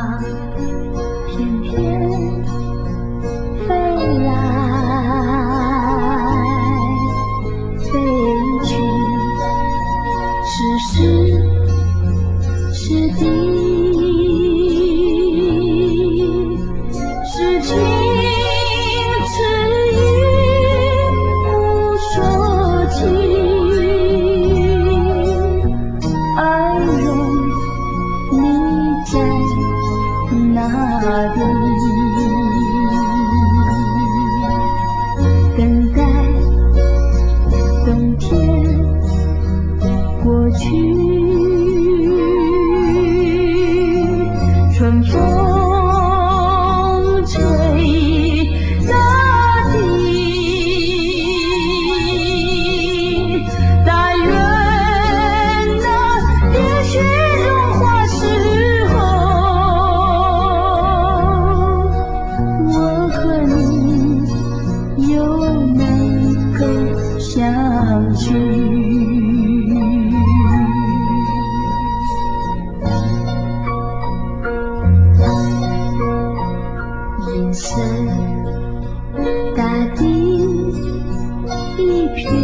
翩翩飞来飞去，是时是地，是情是意不说起，爱人你在哪里？等待冬天过去，春风吹大地，但愿那也许融化时候，我和你又能够相聚。银色大地一片